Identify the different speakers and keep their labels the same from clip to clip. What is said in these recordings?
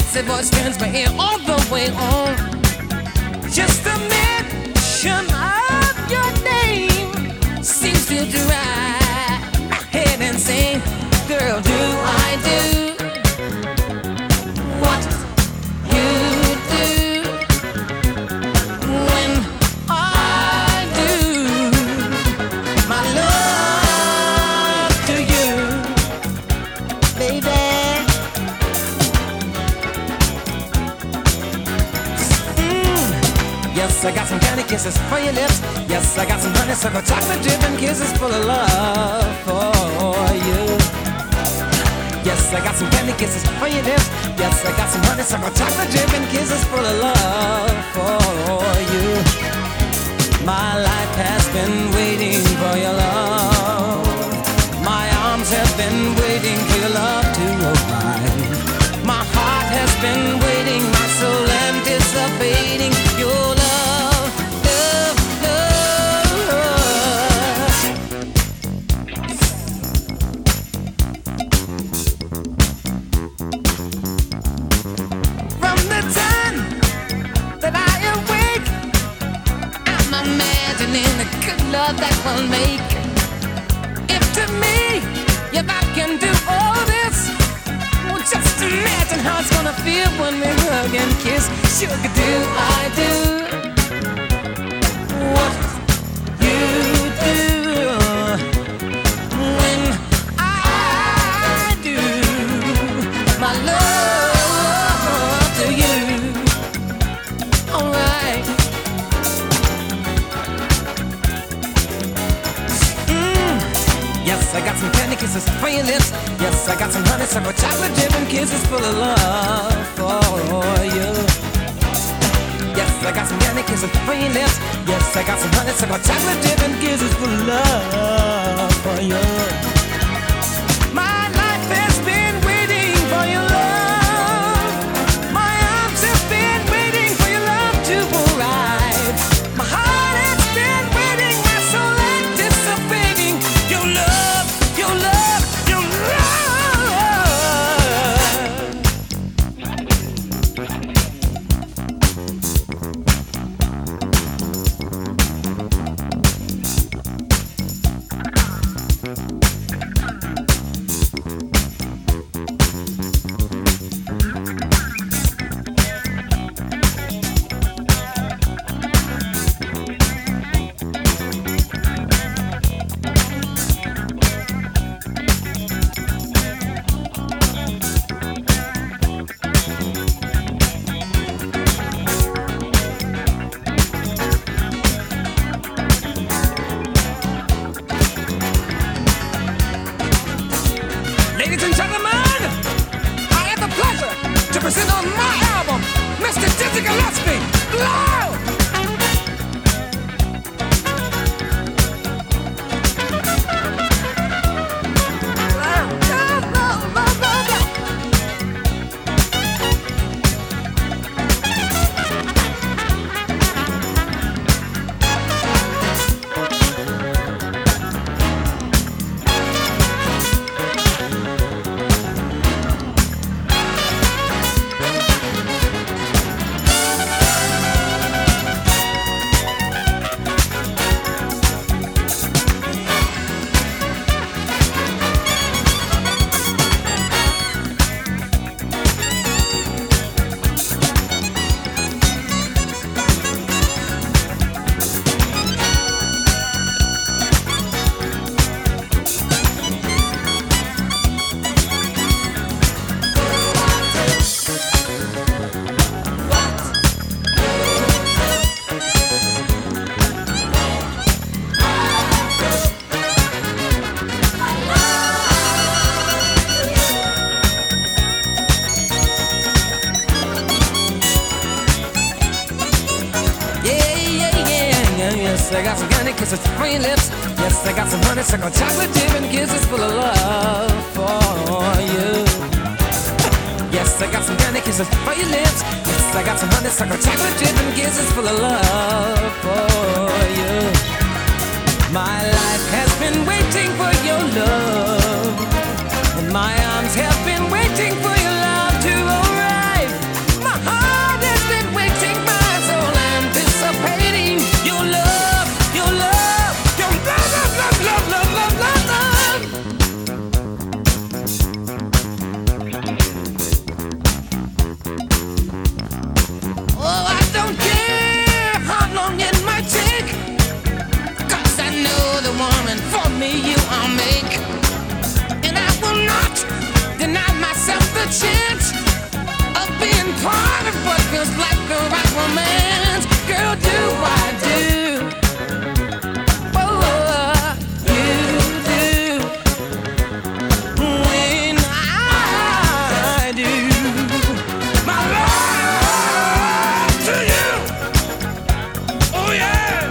Speaker 1: sexy voice turns my ear all the way on. Just the mention of your name seems to drive my head insane. Girl, do I do what you do when I do my love to you, baby? Yes, I got some candy kisses for your lips. Yes, I got some honeysuckle chocolate dripping kisses full of love for you. Yes, I got some candy kisses for your lips. Yes, I got some honeysuckle chocolate dripping kisses full of love for you. My life has been waiting for your love. My arms have been waiting for your love to arrive. My heart has been waiting, my soul anticipating your love. Love that will make. If to me, if I can do all this, well, just imagine how it's gonna feel when we hug and kiss. Sugar, do I do what you do when I do my love to you? Alright. Yes, I got some candy kisses for your lips. Yes, I got some honeysuckle chocolate dripping kisses full of love for you. Yes, I got some candy kisses for your lips. Yes, I got some honeysuckle chocolate dripping kisses full of love for you. My life has been waiting for your love. My arms have been waiting for your love to arrive. My heart has been waiting, my soul anticipating your love, your love, your love. Ladies and gentlemen, I have the pleasure to present on my album, Mr. Dizzy Gillespie. Loud! Yes, I got some candy kisses for your lips. Yes, I got some honeysuckle chocolate dripping kisses full of love for you. Yes, I got some candy kisses for your lips. Yes, I got some honeysuckle chocolate dripping kisses full of love for you. My life has been waiting for your love, and my arms have been waiting for your love to arrive. feels like a right romance. Girl, do I do? Oh, you do. When I do my love to you. Oh yeah.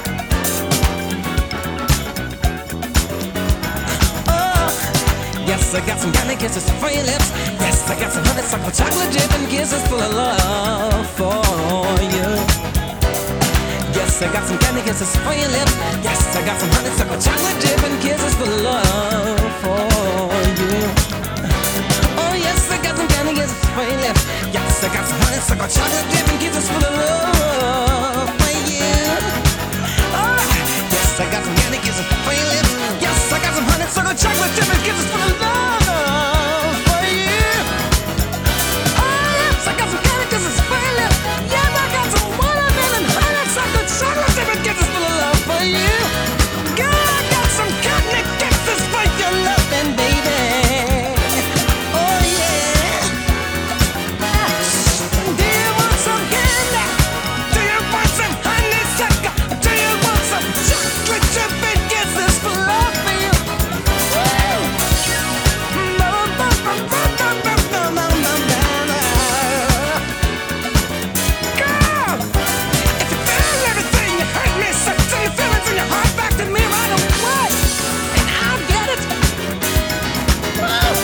Speaker 1: Yes, I got some candy kisses for your lips. Yes, I got some honeysuckle chocolate dip and kisses full of love for you. Yes, I got some candy kisses for your lips. Yes, I got some honeysuckle chocolate dip and kisses full of love for you. Oh yes, I got some candy kisses for your lips. Yes, I got some honeysuckle chocolate dip and kisses full of love for you. Oh, yes, I got some candy kisses for your lips. Yes, I got some honeysuckle chocolate dip and kisses full of love for you. Oh yes, I got some candy kisses for your lips. Yes, I got some watermelon honeysuckle chocolate dip and kisses full of love for you. Girl, I got some candy kisses for your loving, baby. Oh yeah. Do you want some candy? Do you want some honeysuckle? Do you want some chocolate chip and kisses for love for you? Woo! Girl, if you feel everything you heard me say, send your feelings in your heart back to me right away, and I'll get it. Woo!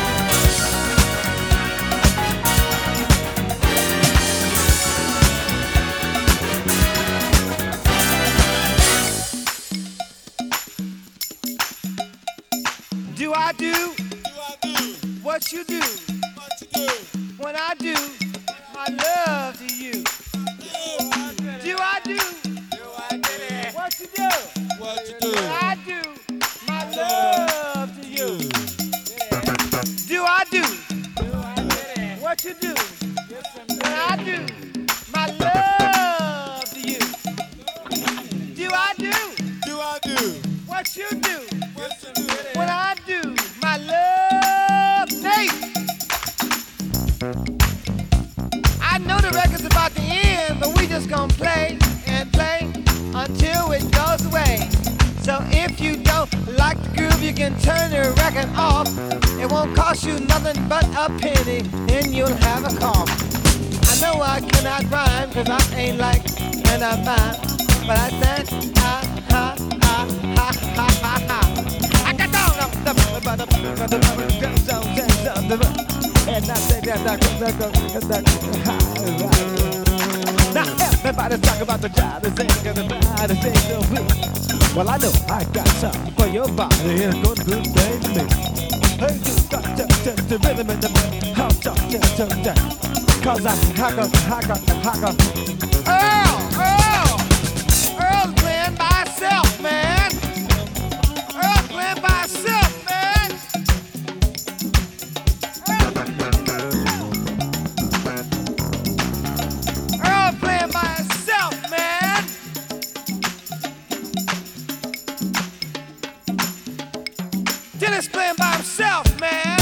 Speaker 1: Do I do what you do when I do my love to you? Do I do what you do when I do my love to you? Do I do what you do when I do my love to you? Do I do what you do when I do my love, Nate? I know the record's about to end, but we just gonna play and play until it goes away. So if you don't like the groove, you can turn the record off. It won't cost you nothing but a penny, and you'll have a cough. I know I cannot rhyme, cause I ain't like an of mine, but I said ha ha ha ha ha ha ha. I got down and I say that now everybody's talking about the child is ain't gonna buy the thing so weak. Well, I know I got something for your body and good thing to me. Hey, you got the rhythm in the how cause I got Earl's playing by himself, man. Earl's playing by himself, man. Earl playing by himself, man. Dennis playing by himself, man.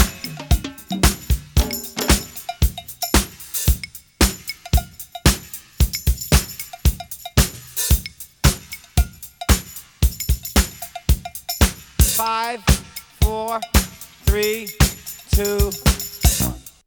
Speaker 1: Five, 4, 3, 2